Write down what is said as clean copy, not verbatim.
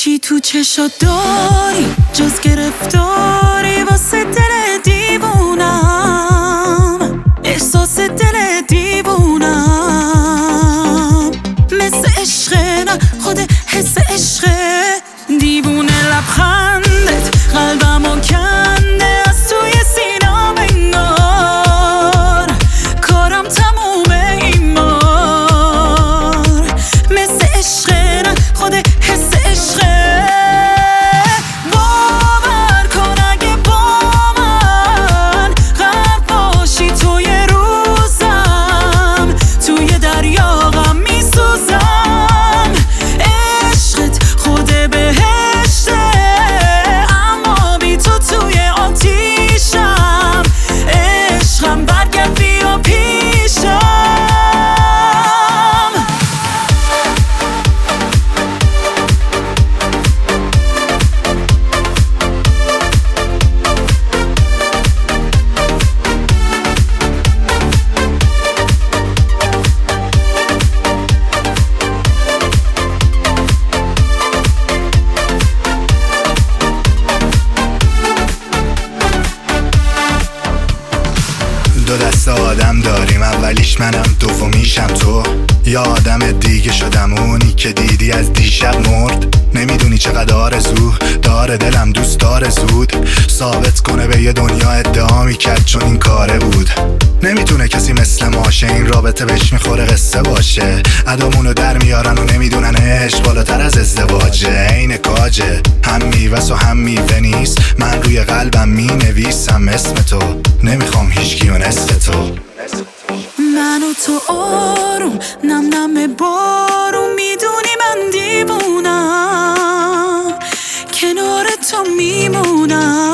چی تو چشات داری جز گرفتاری واسه دل دیوونم، احساس دل دیوونم، مثل عشقه نه خود حس عشقه، دیوونه لبخندت قلبمو کنده از توی سینام انگار کارم تمومه این بار، مثل عشقه نه خود حس عشقه، باور کن اگه با من غرق باشی توی روزم، توی دریا غم میسوزم، عشقت خود بهشته اما بی تو توی آتیشم، عشقم برگرد بیا پیشم. دو دست آدم داریم، اولیش منم دومیشم تو، یا آدم دیگه شدم اونی که دیدی از دیشب مرد، نمیدونی چقدر آرزو داره دلم دوست داره زود ثابت کنه به یه دنیا ادعا میکرد چون این کاره بود، نمیتونه کسی مثل ماشه این رابطه بهش میخوره قصه باشه، ادامونو در میارن و نمیدونن عشق بالاتر از ازدواجه، عین کاجه هم میوس و هم میوه نیست، من روی قلبم مینویسم اسم تو، نمیخوام هیچکی و نصف تو، من و تو آروم نم نم بارون، میدونی من دیوونم کنار تو میمونم.